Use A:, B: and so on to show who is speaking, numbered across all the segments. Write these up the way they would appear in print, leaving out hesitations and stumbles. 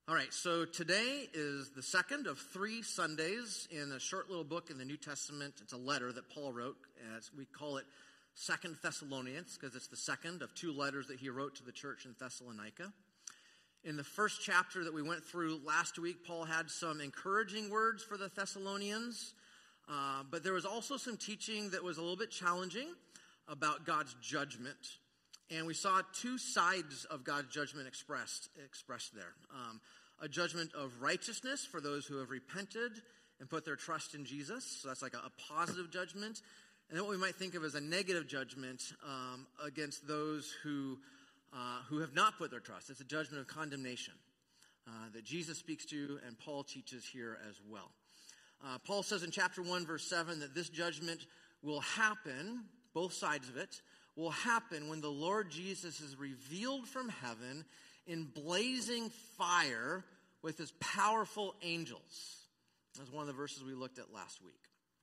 A: All right, so today is the second of 3 Sundays in a short little book in the New Testament. It's a letter that Paul wrote. As we call it 2 Thessalonians because it's the second of 2 letters that he wrote to the church in Thessalonica. In the first chapter that we went through last week, Paul had some encouraging words for the Thessalonians, but there was also some teaching that was a little bit challenging about God's judgment. And we saw 2 sides of God's judgment expressed there. A judgment of righteousness for those who have repented and put their trust in Jesus. So that's like a positive judgment. And then what we might think of as a negative judgment against those who have not put their trust. It's a judgment of condemnation that Jesus speaks to and Paul teaches here as well. Paul says in chapter 1, verse 7, that this judgment will happen, both sides of it, will happen when the Lord Jesus is revealed from heaven in blazing fire with his powerful angels. That's one of the verses we looked at last week.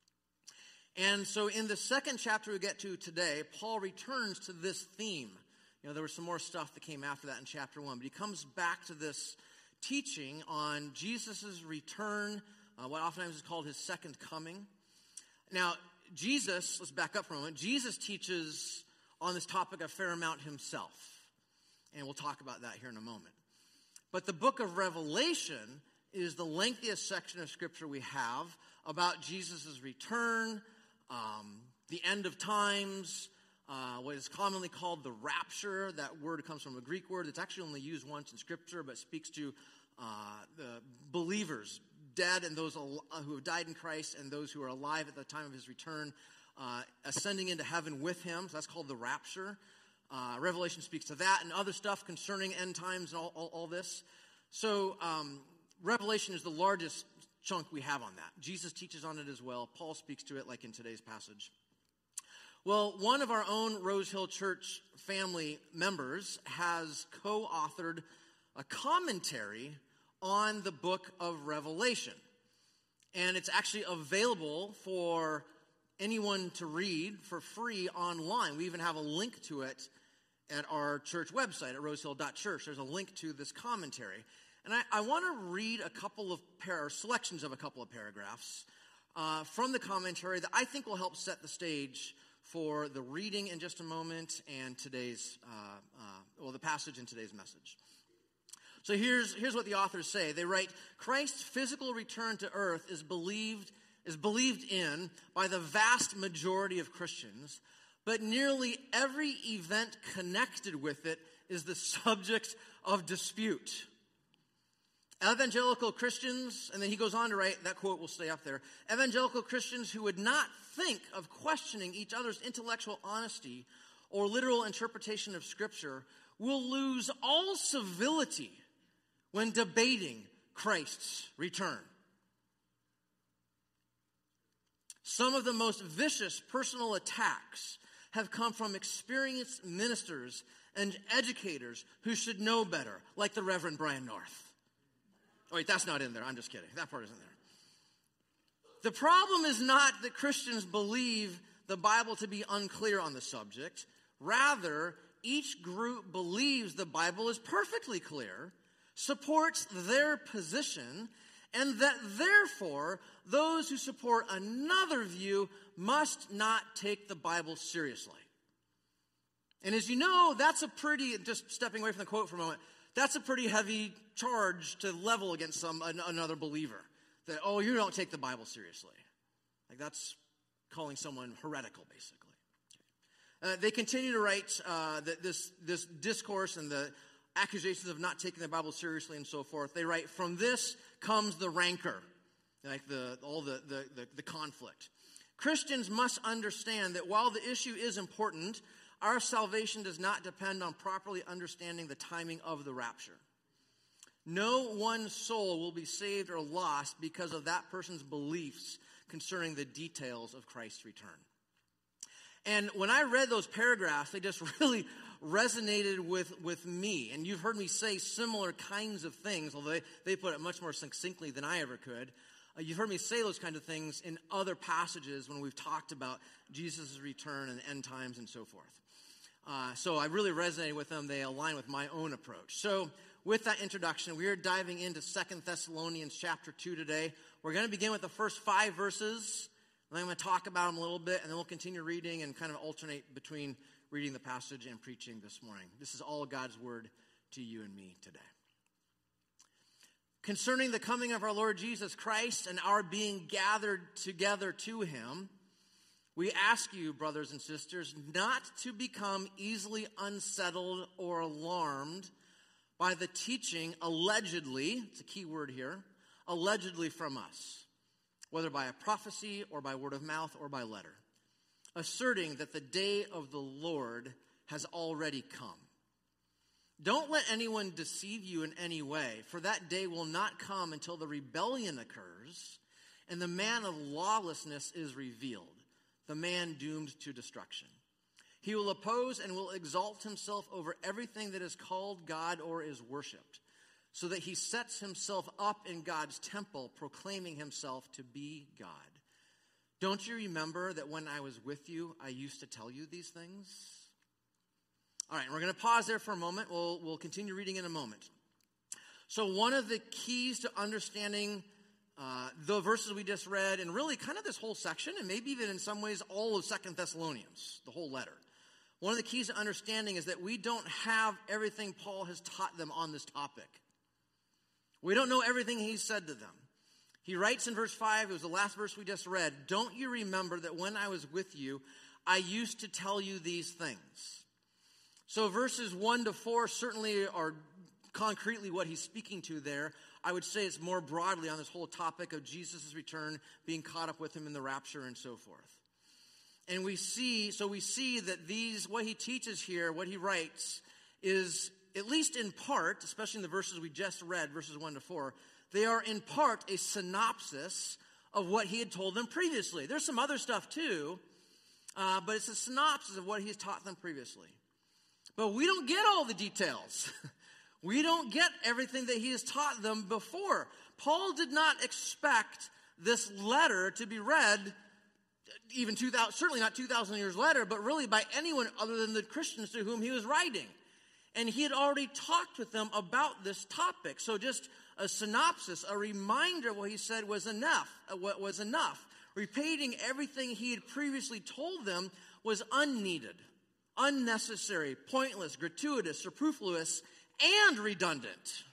A: And so in the second chapter we get to today, Paul returns to this theme. You know, there was some more stuff that came after that in chapter 1, but he comes back to this teaching on Jesus' return, what oftentimes is called his second coming. Now, Jesus, let's back up for a moment. Jesus teaches on this topic a fair amount himself. And we'll talk about that here in a moment. But the book of Revelation is the lengthiest section of Scripture we have about Jesus' return, the end of times, what is commonly called the rapture. That word comes from a Greek word. It's actually only used once in Scripture, but speaks to the believers, dead and those who have died in Christ and those who are alive at the time of his return, ascending into heaven with him. So that's called the rapture. Revelation speaks to that and other stuff concerning end times and all this. So Revelation is the largest chunk we have on that. Jesus teaches on it as well. Paul speaks to it like in today's passage. Well, one of our own Rose Hill Church family members has co-authored a commentary on the book of Revelation. And it's actually available for anyone to read for free online. We even have a link to it at our church website at rosehill.church. There's a link to this commentary. And I want to read a couple of selections of a couple of paragraphs from the commentary that I think will help set the stage for the reading in just a moment and today's, the passage in today's message. So here's what the authors say. They write, Christ's physical return to earth is believed in by the vast majority of Christians, but nearly every event connected with it is the subject of dispute. Evangelical Christians, and then he goes on to write, that quote will stay up there, evangelical Christians who would not think of questioning each other's intellectual honesty or literal interpretation of Scripture will lose all civility when debating Christ's return. Some of the most vicious personal attacks have come from experienced ministers and educators who should know better, like the Reverend Brian North. Oh, wait, that's not in there. I'm just kidding. That part isn't there. The problem is not that Christians believe the Bible to be unclear on the subject. Rather, each group believes the Bible is perfectly clear, supports their position, and that therefore those who support another view must not take the Bible seriously. And as you know, that's a pretty, just stepping away from the quote for a moment, that's a pretty heavy charge to level against another believer. That, oh, you don't take the Bible seriously. Like that's calling someone heretical, basically. They continue to write that this discourse and the accusations of not taking the Bible seriously and so forth. They write, from this comes the rancor, like the conflict. Christians must understand that while the issue is important, our salvation does not depend on properly understanding the timing of the rapture. No one soul will be saved or lost because of that person's beliefs concerning the details of Christ's return. And when I read those paragraphs, they just really resonated with me. And you've heard me say similar kinds of things, although they put it much more succinctly than I ever could. You've heard me say those kind of things in other passages when we've talked about Jesus' return and end times and so forth. So I really resonated with them. They align with my own approach. So with that introduction, we are diving into 2 Thessalonians chapter 2 today. We're going to begin with the first 5 verses, and I'm going to talk about them a little bit, and then we'll continue reading and kind of alternate between reading the passage and preaching this morning. This is all God's word to you and me today. Concerning the coming of our Lord Jesus Christ and our being gathered together to him, we ask you, brothers and sisters, not to become easily unsettled or alarmed by the teaching allegedly, it's a key word here, allegedly from us, whether by a prophecy or by word of mouth or by letter, asserting that the day of the Lord has already come. Don't let anyone deceive you in any way, for that day will not come until the rebellion occurs and the man of lawlessness is revealed, the man doomed to destruction. He will oppose and will exalt himself over everything that is called God or is worshipped, so that he sets himself up in God's temple, proclaiming himself to be God. Don't you remember that when I was with you, I used to tell you these things? All right, we're going to pause there for a moment. We'll continue reading in a moment. So one of the keys to understanding the verses we just read, and really kind of this whole section, and maybe even in some ways all of 2 Thessalonians, the whole letter. One of the keys to understanding is that we don't have everything Paul has taught them on this topic. We don't know everything he said to them. He writes in verse 5, it was the last verse we just read, don't you remember that when I was with you, I used to tell you these things? So verses 1 to 4 certainly are concretely what he's speaking to there. I would say it's more broadly on this whole topic of Jesus' return, being caught up with him in the rapture and so forth. And we see that what he teaches here, what he writes, is at least in part, especially in the verses we just read, verses 1 to 4, they are in part a synopsis of what he had told them previously. There's some other stuff too, but it's a synopsis of what he's taught them previously. But we don't get all the details. We don't get everything that he has taught them before. Paul did not expect this letter to be read even certainly not 2,000 years later, but really by anyone other than the Christians to whom he was writing. And he had already talked with them about this topic. So just a synopsis, a reminder of what he said was enough. What was enough. Repeating everything he had previously told them was unneeded, unnecessary, pointless, gratuitous, superfluous, and redundant.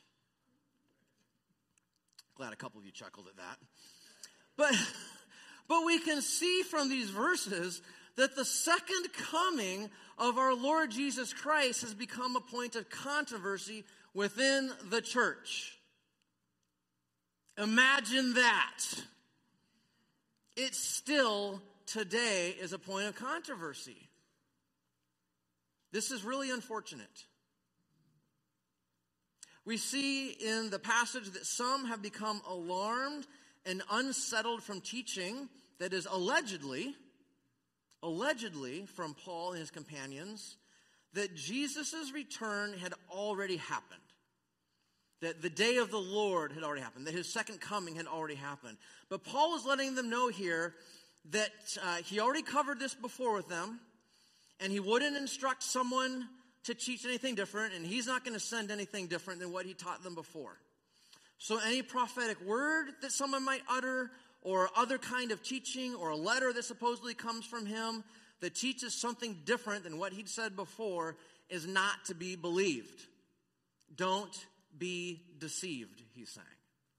A: Glad a couple of you chuckled at that. But we can see from these verses that the second coming of our Lord Jesus Christ has become a point of controversy within the church. Imagine that. It still today is a point of controversy. This is really unfortunate. We see in the passage that some have become alarmed and unsettled from teaching that is allegedly from Paul and his companions, that Jesus' return had already happened. That the day of the Lord had already happened. That his second coming had already happened. But Paul is letting them know here that he already covered this before with them, and he wouldn't instruct someone to teach anything different, and he's not going to send anything different than what he taught them before. So any prophetic word that someone might utter, or other kind of teaching, or a letter that supposedly comes from him that teaches something different than what he'd said before, is not to be believed. Don't be deceived, he's saying.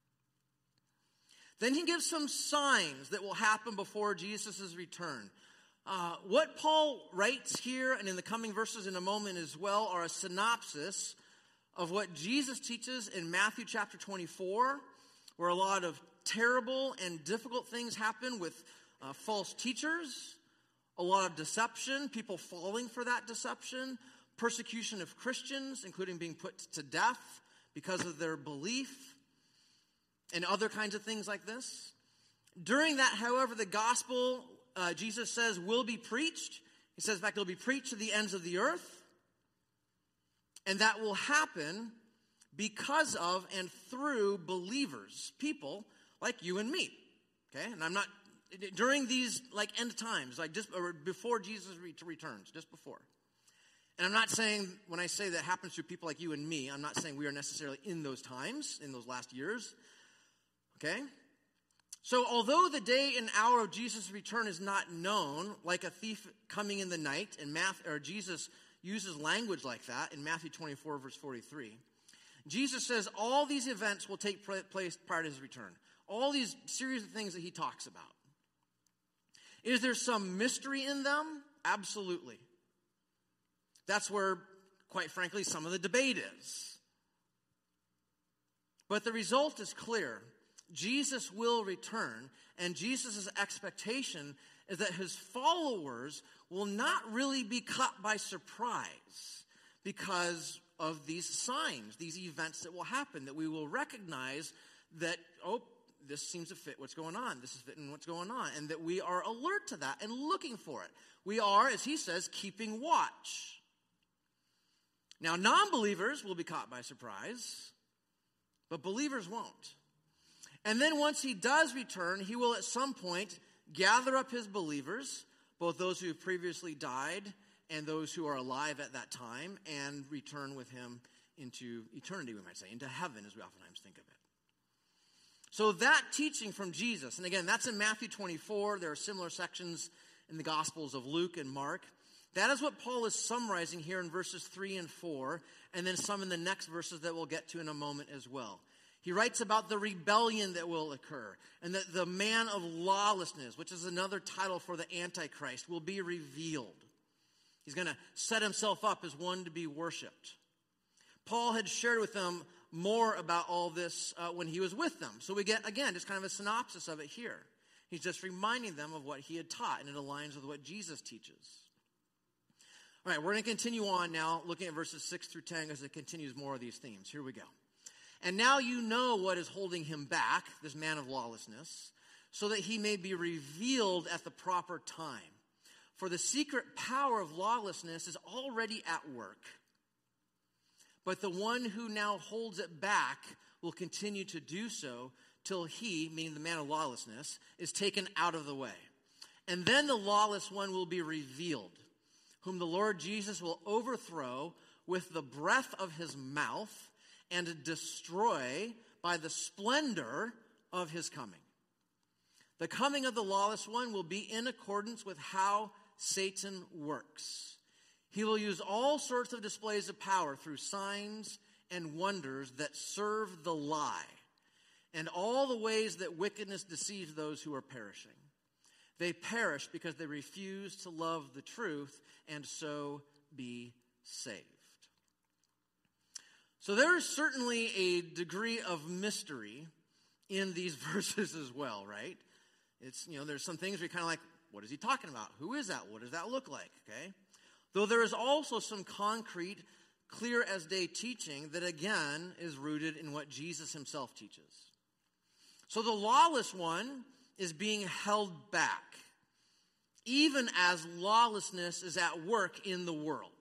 A: Then he gives some signs that will happen before Jesus' return. What Paul writes here and in the coming verses in a moment as well are a synopsis of what Jesus teaches in Matthew chapter 24, where a lot of terrible and difficult things happen with false teachers, a lot of deception, people falling for that deception, persecution of Christians, including being put to death because of their belief, and other kinds of things like this. During that, however, the gospel, Jesus says, will be preached. He says, in fact, it will be preached to the ends of the earth. And that will happen because of and through believers, people like you and me. Okay? And I'm not, during these like end times, like just or before Jesus returns, just before. And I'm not saying, when I say that happens to people like you and me, I'm not saying we are necessarily in those times, in those last years. Okay? So although the day and hour of Jesus' return is not known, like a thief coming in the night, and Jesus uses language like that in Matthew 24, verse 43, Jesus says all these events will take place prior to his return. All these series of things that he talks about. Is there some mystery in them? Absolutely. That's where, quite frankly, some of the debate is. But the result is clear. Jesus will return, and Jesus' expectation is that his followers will not really be caught by surprise because of these signs, these events that will happen, that we will recognize that, oh, this seems to fit what's going on. This is fitting what's going on. And that we are alert to that and looking for it. We are, as he says, keeping watch. Now, non-believers will be caught by surprise, but believers won't. And then once he does return, he will at some point gather up his believers, both those who have previously died and those who are alive at that time, and return with him into eternity, we might say, into heaven, as we oftentimes think of it. So that teaching from Jesus, and again, that's in Matthew 24. There are similar sections in the Gospels of Luke and Mark. That is what Paul is summarizing here in verses 3 and 4, and then some in the next verses that we'll get to in a moment as well. He writes about the rebellion that will occur, and that the man of lawlessness, which is another title for the Antichrist, will be revealed. He's going to set himself up as one to be worshipped. Paul had shared with them more about all this when he was with them. So we get, again, just kind of a synopsis of it here. He's just reminding them of what he had taught, and it aligns with what Jesus teaches. All right, we're going to continue on now, looking at verses 6 through 10 as it continues more of these themes. Here we go. And now you know what is holding him back, this man of lawlessness, so that he may be revealed at the proper time. For the secret power of lawlessness is already at work. But the one who now holds it back will continue to do so till he, meaning the man of lawlessness, is taken out of the way. And then the lawless one will be revealed, whom the Lord Jesus will overthrow with the breath of his mouth and destroy by the splendor of his coming. The coming of the lawless one will be in accordance with how Satan works. He will use all sorts of displays of power through signs and wonders that serve the lie, and all the ways that wickedness deceives those who are perishing. They perish because they refuse to love the truth and so be saved. So there is certainly a degree of mystery in these verses as well, right? It's, there's some things where you're kind of like, what is he talking about? Who is that? What does that look like? Okay? Though there is also some concrete, clear as day teaching that again is rooted in what Jesus himself teaches. So the lawless one is being held back, even as lawlessness is at work in the world.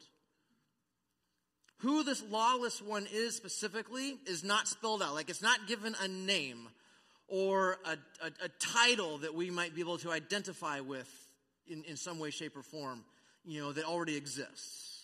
A: Who this lawless one is specifically is not spelled out. Like, it's not given a name or a title that we might be able to identify with in some way, shape, or form, that already exists.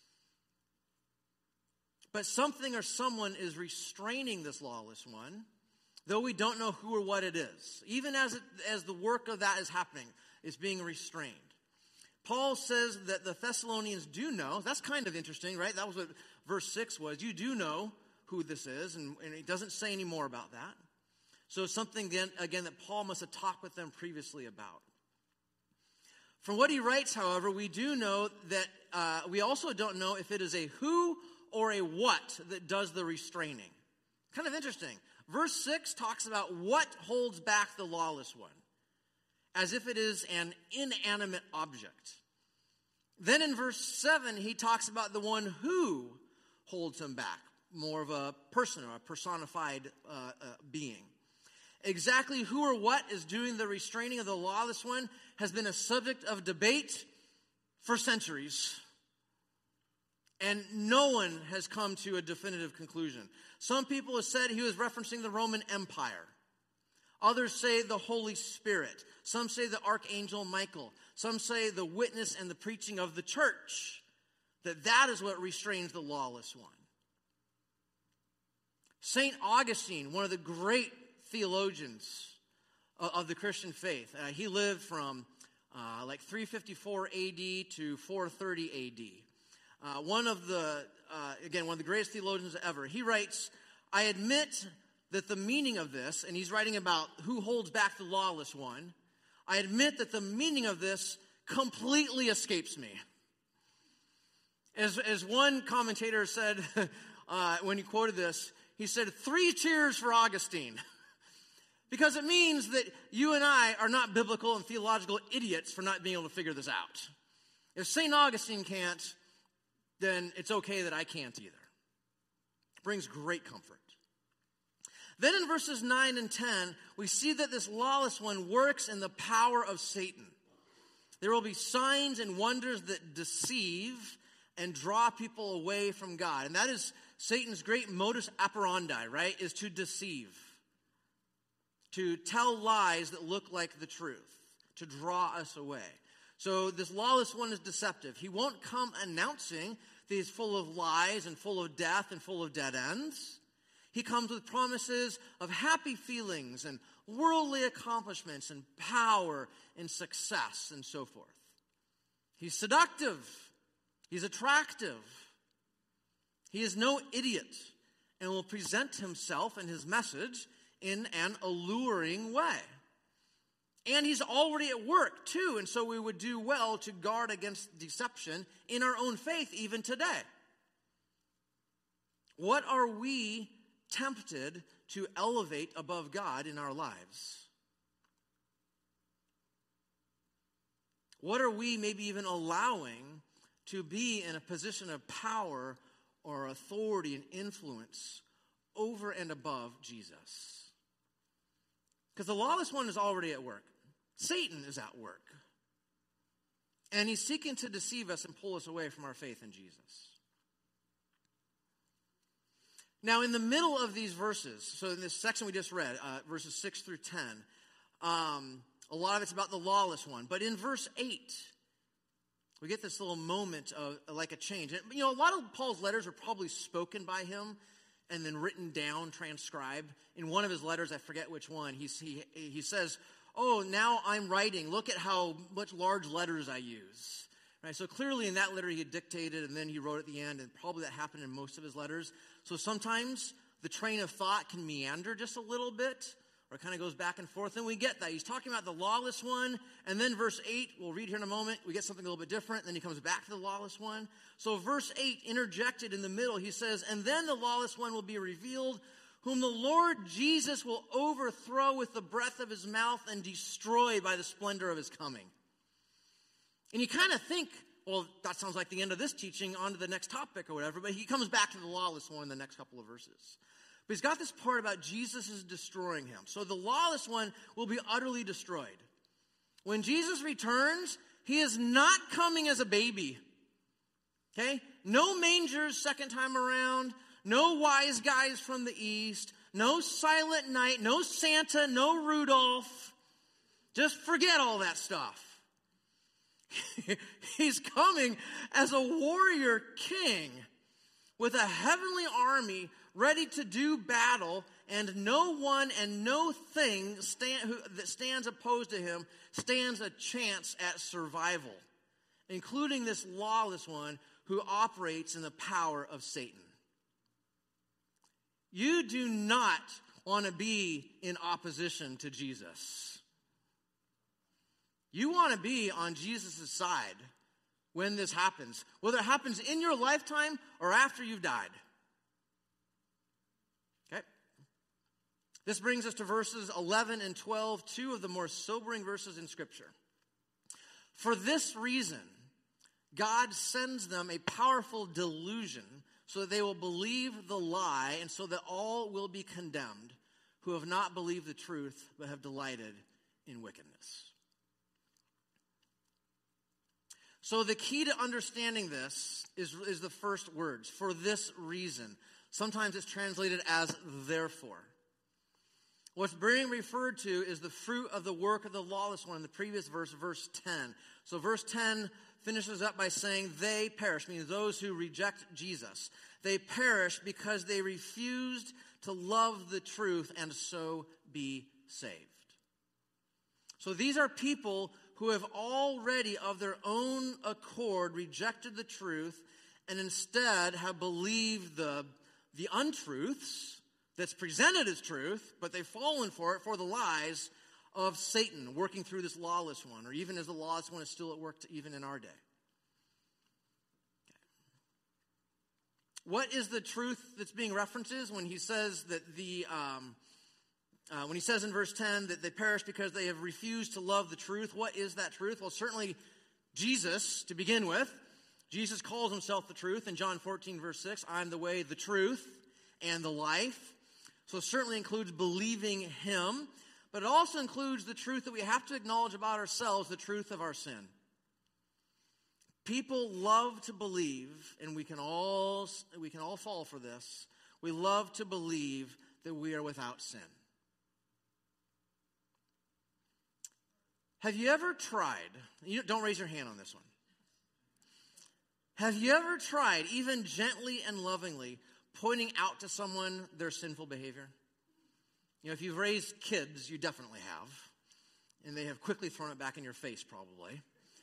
A: But something or someone is restraining this lawless one, though we don't know who or what it is. Even as the work of that is happening, it's being restrained. Paul says that the Thessalonians do know. That's kind of interesting, right? That was what verse 6 was. You do know who this is, and it doesn't say any more about that. So it's something, again, that Paul must have talked with them previously about. From what he writes, however, we do know that we also don't know if it is a who or a what that does the restraining. Kind of interesting. Verse 6 talks about what holds back the lawless one, as if it is an inanimate object. Then in verse 7, he talks about the one who holds him back, more of a person or a personified being. Exactly who or what is doing the restraining of the lawless one has been a subject of debate for centuries. And no one has come to a definitive conclusion. Some people have said he was referencing the Roman Empire. Others say the Holy Spirit. Some say the Archangel Michael. Some say the witness and the preaching of the church that is what restrains the lawless one. St. Augustine, one of the great theologians of the Christian faith, he lived from like 354 AD to 430 AD. One of the greatest theologians ever. He writes, I admit that the meaning of this, and he's writing about who holds back the lawless one, I admit that the meaning of this completely escapes me. As one commentator said when he quoted this, he said, 3 cheers for Augustine. Because it means that you and I are not biblical and theological idiots for not being able to figure this out. If St. Augustine can't, then it's okay that I can't either. It brings great comfort. Then in verses 9 and 10, we see that this lawless one works in the power of Satan. There will be signs and wonders that deceive and draw people away from God. And that is Satan's great modus operandi, right? Is to deceive. To tell lies that look like the truth. To draw us away. So this lawless one is deceptive. He won't come announcing that he's full of lies and full of death and full of dead ends. He comes with promises of happy feelings and worldly accomplishments and power and success and so forth. He's seductive. He's attractive. He is no idiot and will present himself and his message in an alluring way. And he's already at work too, and so we would do well to guard against deception in our own faith even today. What are we tempted to elevate above God in our lives? What are we maybe even allowing to be in a position of power or authority and influence over and above Jesus? Because the lawless one is already at work. Satan is at work. And he's seeking to deceive us and pull us away from our faith in Jesus. Now, in the middle of these verses, so in this section we just read, verses 6 through 10, a lot of it's about the lawless one. But in verse 8, we get this little moment of like a change. And, a lot of Paul's letters are probably spoken by him and then written down, transcribed. In one of his letters, I forget which one, he says, oh, now I'm writing. Look at how much large letters I use. Right, so clearly in that letter he had dictated and then he wrote at the end, and probably that happened in most of his letters. So sometimes the train of thought can meander just a little bit, or it kind of goes back and forth, and we get that. He's talking about the lawless one, and then verse 8, we'll read here in a moment, we get something a little bit different, and then he comes back to the lawless one. So verse 8, interjected in the middle, he says, and then the lawless one will be revealed, whom the Lord Jesus will overthrow with the breath of his mouth and destroy by the splendor of his coming. And you kind of think, well, that sounds like the end of this teaching, on to the next topic or whatever, but he comes back to the lawless one in the next couple of verses. But he's got this part about Jesus is destroying him. So the lawless one will be utterly destroyed. When Jesus returns, he is not coming as a baby. Okay? No mangers second time around. No wise guys from the east. No silent night. No Santa. No Rudolph. Just forget all that stuff. He's coming as a warrior king with a heavenly army ready to do battle, and no one and no thing that stands opposed to him stands a chance at survival, including this lawless one who operates in the power of Satan. You do not want to be in opposition to Jesus. You want to be on Jesus' side when this happens, whether it happens in your lifetime or after you've died. Okay? This brings us to verses 11 and 12, two of the more sobering verses in Scripture. For this reason, God sends them a powerful delusion so that they will believe the lie, and so that all will be condemned who have not believed the truth but have delighted in wickedness. So the key to understanding this is the first words, for this reason. Sometimes it's translated as therefore. What's being referred to is the fruit of the work of the lawless one in the previous verse, verse 10. So verse 10 finishes up by saying they perish, meaning those who reject Jesus. They perish because they refused to love the truth and so be saved. So these are people who have already of their own accord rejected the truth and instead have believed the untruths that's presented as truth, but they've fallen for it, for the lies of Satan working through this lawless one, or even as the lawless one is still at work even in our day. What is the truth that's being referenced when he says that when he says in verse 10 that they perish because they have refused to love the truth? What is that truth? Well, certainly Jesus, to begin with. Jesus calls himself the truth in John 14, verse 6. I'm the way, the truth, and the life. So it certainly includes believing him, but it also includes the truth that we have to acknowledge about ourselves, the truth of our sin. People love to believe, and we can all fall for this. We love to believe that we are without sin. Have you ever tried, don't raise your hand on this one. Have you ever tried, even gently and lovingly, pointing out to someone their sinful behavior? If you've raised kids, you definitely have. And they have quickly thrown it back in your face, probably.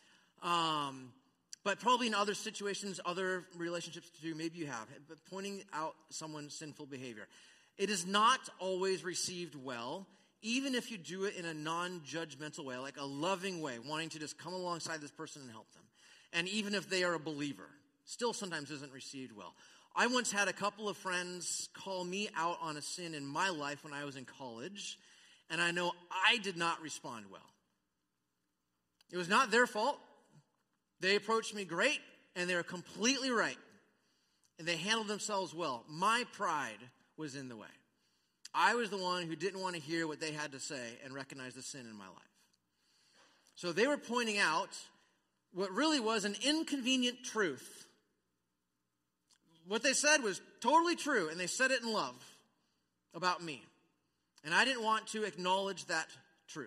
A: But probably in other situations, other relationships too, maybe you have. But pointing out someone's sinful behavior. It is not always received well, even if you do it in a non-judgmental way, like a loving way, wanting to just come alongside this person and help them. And even if they are a believer, still sometimes isn't received well. I once had a couple of friends call me out on a sin in my life when I was in college, and I know I did not respond well. It was not their fault. They approached me great, and they were completely right. And they handled themselves well. My pride was in the way. I was the one who didn't want to hear what they had to say and recognize the sin in my life. So they were pointing out what really was an inconvenient truth. What they said was totally true, and they said it in love about me. And I didn't want to acknowledge that truth.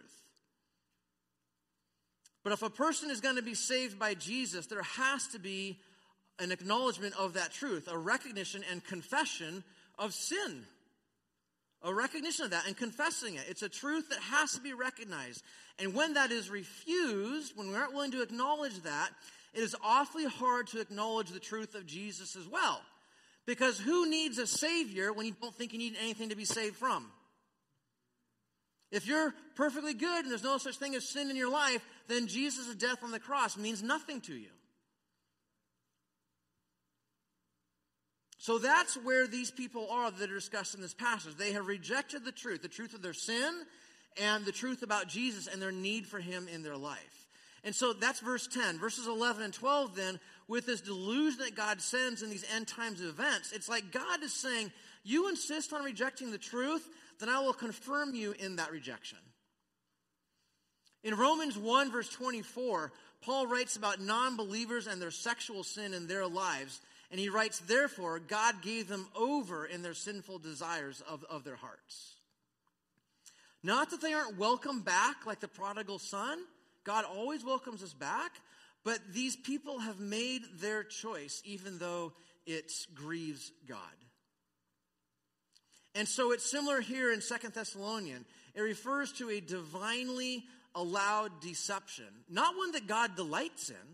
A: But if a person is going to be saved by Jesus, there has to be an acknowledgement of that truth, a recognition and confession of sin. A recognition of that and confessing it. It's a truth that has to be recognized. And when that is refused, when we aren't willing to acknowledge that, it is awfully hard to acknowledge the truth of Jesus as well. Because who needs a Savior when you don't think you need anything to be saved from? If you're perfectly good and there's no such thing as sin in your life, then Jesus' death on the cross means nothing to you. So that's where these people are that are discussed in this passage. They have rejected the truth of their sin and the truth about Jesus and their need for him in their life. And so that's verse 10. Verses 11 and 12 then, with this delusion that God sends in these end times events, it's like God is saying, you insist on rejecting the truth, then I will confirm you in that rejection. In Romans 1 verse 24, Paul writes about non-believers and their sexual sin in their lives. And he writes, therefore, God gave them over in their sinful desires of their hearts. Not that they aren't welcome back like the prodigal son. God always welcomes us back. But these people have made their choice, even though it grieves God. And so it's similar here in 2 Thessalonians. It refers to a divinely allowed deception. Not one that God delights in,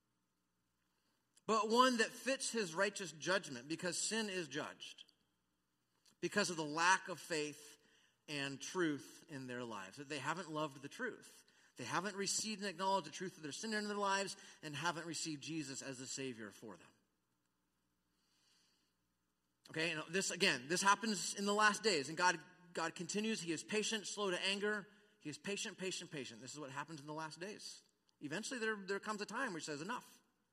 A: but one that fits his righteous judgment, because sin is judged because of the lack of faith and truth in their lives, that they haven't loved the truth. They haven't received and acknowledged the truth of their sin in their lives and haven't received Jesus as the Savior for them. Okay, and this happens in the last days, and God continues. He is patient, slow to anger. He is patient. This is what happens in the last days. Eventually there comes a time where he says enough.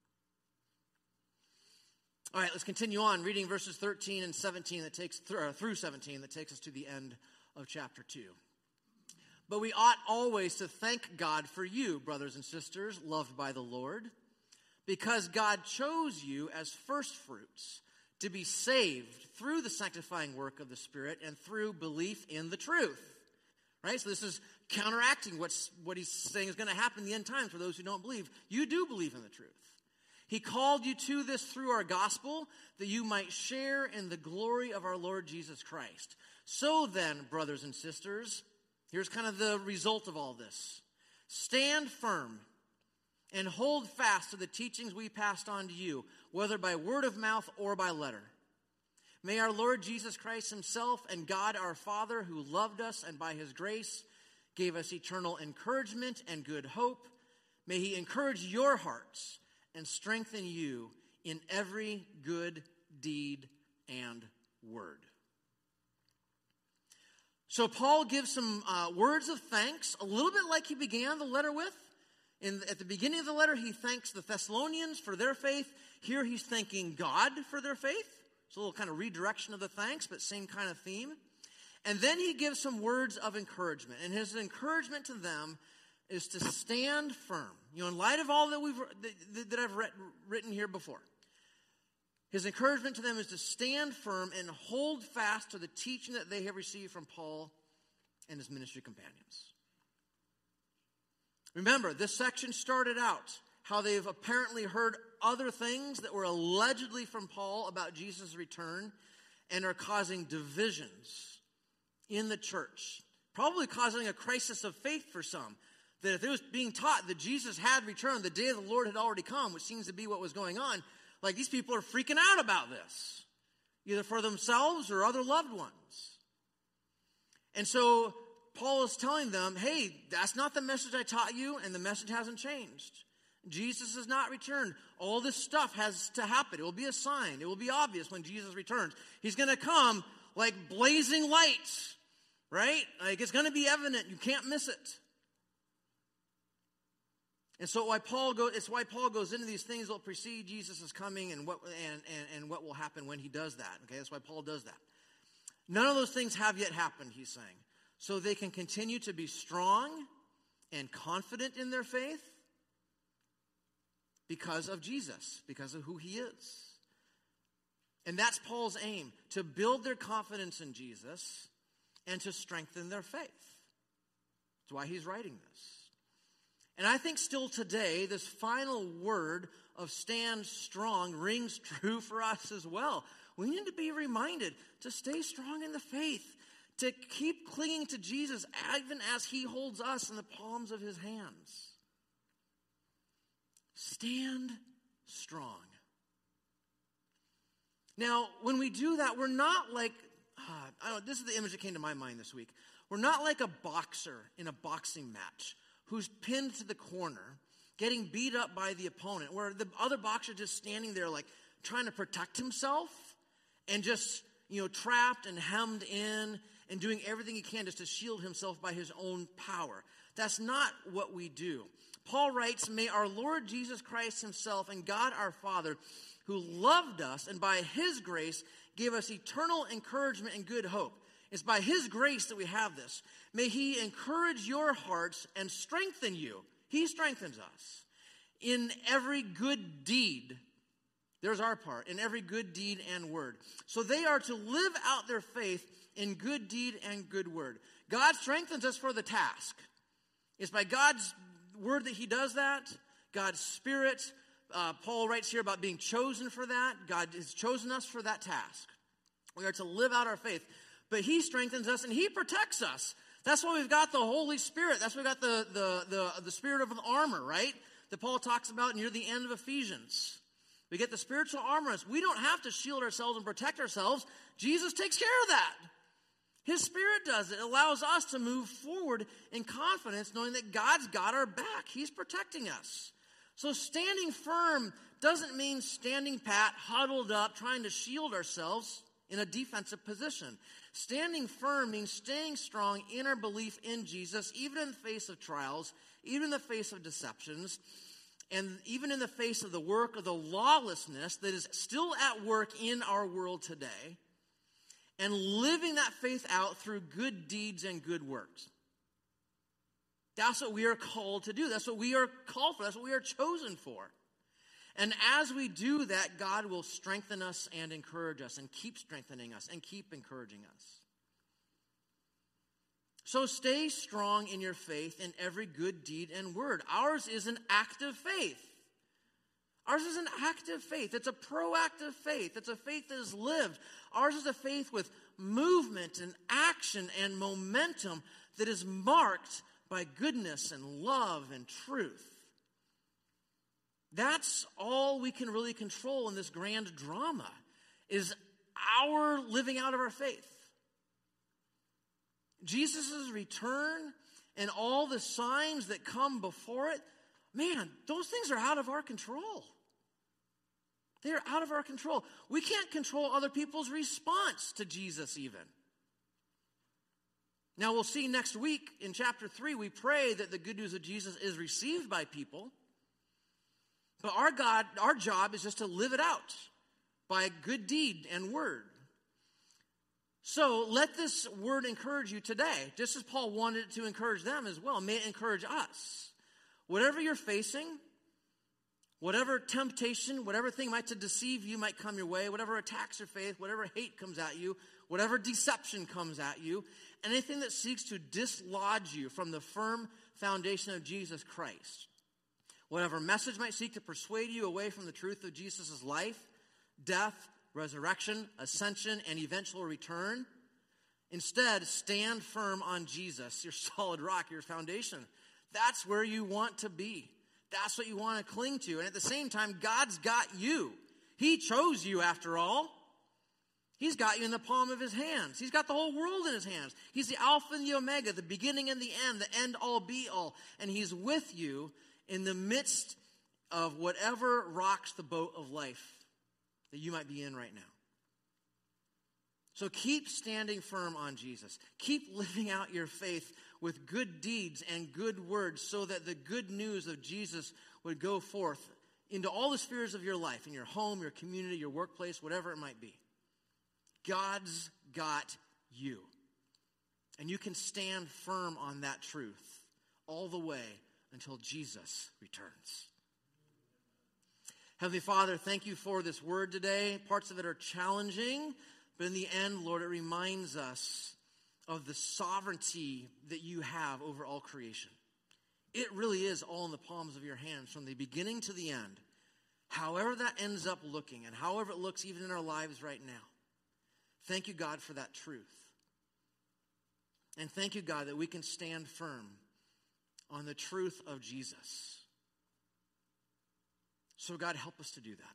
A: All right, let's continue on reading verses 13 and 17 through 17 that takes us to the end of chapter 2. But we ought always to thank God for you, brothers and sisters, loved by the Lord, because God chose you as firstfruits to be saved through the sanctifying work of the Spirit and through belief in the truth. Right? So this is counteracting what he's saying is going to happen in the end times for those who don't believe. You do believe in the truth. He called you to this through our gospel, that you might share in the glory of our Lord Jesus Christ. So then, brothers and sisters, here's kind of the result of all this. Stand firm and hold fast to the teachings we passed on to you, whether by word of mouth or by letter. May our Lord Jesus Christ himself and God our Father, who loved us and by his grace gave us eternal encouragement and good hope, may he encourage your hearts and strengthen you in every good deed and word. So Paul gives some words of thanks, a little bit like he began the letter with. At the beginning of the letter, he thanks the Thessalonians for their faith. Here he's thanking God for their faith. It's a little kind of redirection of the thanks, but same kind of theme. And then he gives some words of encouragement. And his encouragement to them is to stand firm. In light of all that I've written here before, his encouragement to them is to stand firm and hold fast to the teaching that they have received from Paul and his ministry companions. Remember, this section started out how they've apparently heard other things that were allegedly from Paul about Jesus' return and are causing divisions in the church, probably causing a crisis of faith for some. That if it was being taught that Jesus had returned, the day of the Lord had already come, which seems to be what was going on, like these people are freaking out about this, either for themselves or other loved ones. And so Paul is telling them, hey, that's not the message I taught you, and the message hasn't changed. Jesus has not returned. All this stuff has to happen. It will be a sign. It will be obvious when Jesus returns. He's going to come like blazing lights, right? Like it's going to be evident. You can't miss it. And so it's why Paul goes into these things that will precede Jesus' coming and what will happen when he does that. Okay, that's why Paul does that. None of those things have yet happened, he's saying. So they can continue to be strong and confident in their faith because of Jesus, because of who he is. And that's Paul's aim, to build their confidence in Jesus and to strengthen their faith. That's why he's writing this. And I think still today, this final word of stand strong rings true for us as well. We need to be reminded to stay strong in the faith, to keep clinging to Jesus even as he holds us in the palms of his hands. Stand strong. Now, when we do that, we're not like, this is the image that came to my mind this week. We're not like a boxer in a boxing match who's pinned to the corner, getting beat up by the opponent, where the other boxer just standing there like trying to protect himself and just, trapped and hemmed in and doing everything he can just to shield himself by his own power. That's not what we do. Paul writes, may our Lord Jesus Christ himself and God our Father, who loved us and by his grace gave us eternal encouragement and good hope. It's by his grace that we have this. May he encourage your hearts and strengthen you. He strengthens us in every good deed. There's our part, in every good deed and word. So they are to live out their faith in good deed and good word. God strengthens us for the task. It's by God's word that he does that. God's Spirit. Paul writes here about being chosen for that. God has chosen us for that task. We are to live out our faith. But he strengthens us and he protects us. That's why we've got the Holy Spirit. That's why we've got the spirit of an armor, right? That Paul talks about near the end of Ephesians. We get the spiritual armor. We don't have to shield ourselves and protect ourselves. Jesus takes care of that. His Spirit does it. It allows us to move forward in confidence, knowing that God's got our back. He's protecting us. So standing firm doesn't mean standing pat, huddled up, trying to shield ourselves in a defensive position. Standing firm means staying strong in our belief in Jesus, even in the face of trials, even in the face of deceptions, and even in the face of the work of the lawlessness that is still at work in our world today, and living that faith out through good deeds and good works. That's what we are called to do. That's what we are called for. That's what we are chosen for. And as we do that, God will strengthen us and encourage us and keep strengthening us and keep encouraging us. So stay strong in your faith in every good deed and word. Ours is an active faith. Ours is an active faith. It's a proactive faith. It's a faith that is lived. Ours is a faith with movement and action and momentum that is marked by goodness and love and truth. That's all we can really control in this grand drama, is our living out of our faith. Jesus' return and all the signs that come before it, man, those things are out of our control. They are out of our control. We can't control other people's response to Jesus even. Now we'll see next week in chapter 3, we pray that the good news of Jesus is received by people. But our job is just to live it out by a good deed and word. So let this word encourage you today, just as Paul wanted it to encourage them as well. May it encourage us. Whatever you're facing, whatever temptation, whatever thing might to deceive you might come your way, whatever attacks your faith, whatever hate comes at you, whatever deception comes at you, anything that seeks to dislodge you from the firm foundation of Jesus Christ, whatever message might seek to persuade you away from the truth of Jesus' life, death, resurrection, ascension, and eventual return, instead stand firm on Jesus, your solid rock, your foundation. That's where you want to be. That's what you want to cling to. And at the same time, God's got you. He chose you after all. He's got you in the palm of his hands. He's got the whole world in his hands. He's the Alpha and the Omega, the beginning and the end all be all. And he's with you in the midst of whatever rocks the boat of life that you might be in right now. So keep standing firm on Jesus. Keep living out your faith with good deeds and good words so that the good news of Jesus would go forth into all the spheres of your life, in your home, your community, your workplace, whatever it might be. God's got you. And you can stand firm on that truth all the way until Jesus returns. Heavenly Father, thank you for this word today. Parts of it are challenging, but in the end, Lord, it reminds us of the sovereignty that you have over all creation. It really is all in the palms of your hands from the beginning to the end. However that ends up looking and however it looks even in our lives right now. Thank you, God, for that truth. And thank you, God, that we can stand firm on the truth of Jesus. So, God, help us to do that.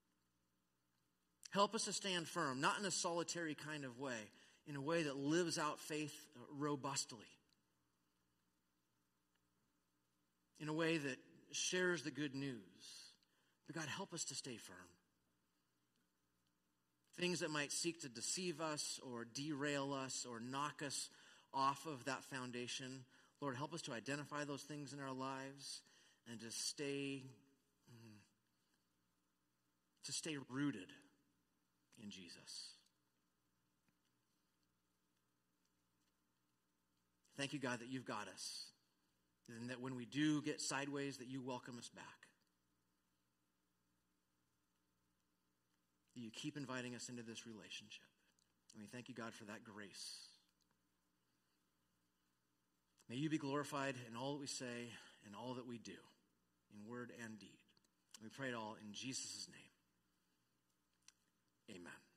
A: Help us to stand firm, not in a solitary kind of way, in a way that lives out faith robustly, in a way that shares the good news. But God, help us to stay firm. Things that might seek to deceive us or derail us or knock us off of that foundation, Lord, help us to identify those things in our lives and to stay rooted in Jesus. Thank you, God, that you've got us. And that when we do get sideways, that you welcome us back. That you keep inviting us into this relationship. And we thank you, God, for that grace. May you be glorified in all that we say and all that we do, in word and deed. We pray it all in Jesus' name. Amen.